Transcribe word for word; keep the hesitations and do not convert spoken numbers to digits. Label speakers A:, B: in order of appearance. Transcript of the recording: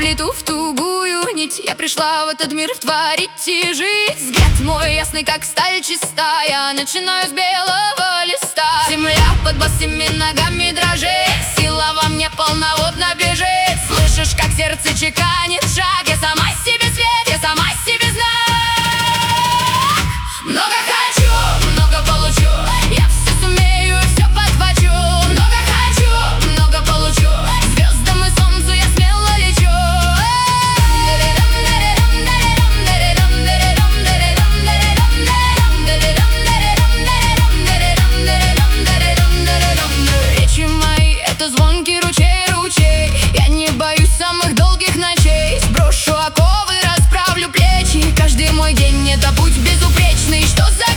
A: плету в тугую нить. Я пришла в этот мир творить и жить. Взгляд мой ясный, как сталь чистая. Начинаю с белого листа. Земля под босыми ногами дрожит. Сила во мне полноводно бежит. Слышишь, как сердце чеканит шаг. Я сама себе свет, я сама себе знак. Много хочу, много получу. Я все сумею, все подхвачу. Много хочу, много получу. Звездам и солнцу я смело лечу. Речи мои — это звонкий ручей, ручей. Я не боюсь самых долгих ночей. Сброшу оковы, расправлю плечи. Каждый мой день — это путь безупречный. Что за